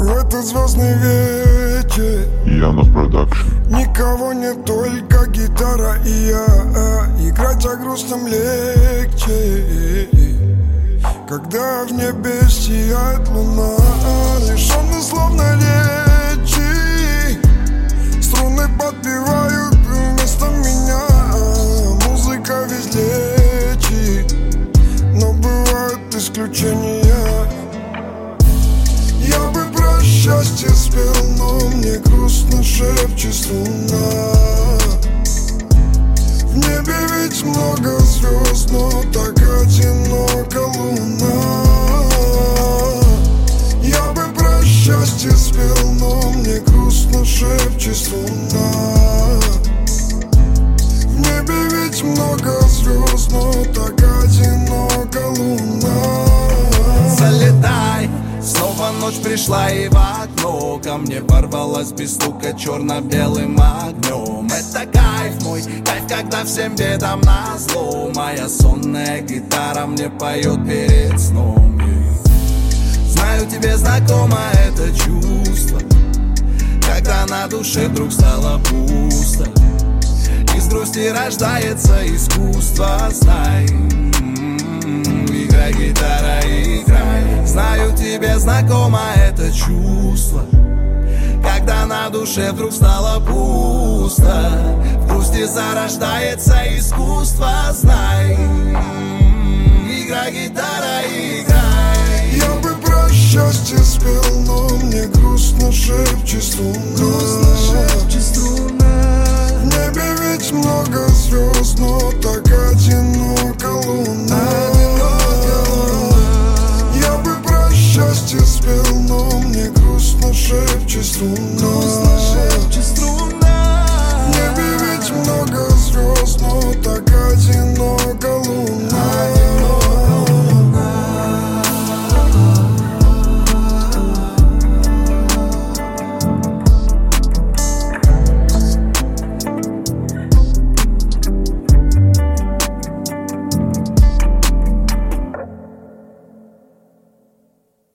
В этот звездный вечер Янов Продакшн. никого не, только гитара и я. Играть о грустном легче, когда в небе сияет луна. Лишённый словно речи, струны подпевают вместо меня. Музыка везде лечит, но бывают исключения. Я бы про счастье спел, но мне грустно шепчет струна. В небе ведь много звезд, но так одинока луна. Я бы про счастье спел, но мне грустно шепчет струна. В небе ведь много звезд, но так одинока луна. Залетай, снова ночь пришла и в окно ко мне ворвалась без стука черно-белым огнем. Это кайф мой, кайф, когда всем бедам назло. Моя сонная гитара мне поет перед сном. Знаю, тебе знакомо это чувство, когда на душе вдруг стало пусто. Из грусти рождается искусство, знай. Играй, гитара, играй. Знаю, тебе знакомо это чувство, когда на душе вдруг стало пусто. В грусти зарождается искусство, знай. Играй, гитара, играй. Я бы про счастье спел, но мне грустно шепчет струна. В небе ведь много звезд, но так одинока луна. Я бы про счастье спел, но мне грустно шепчет струна.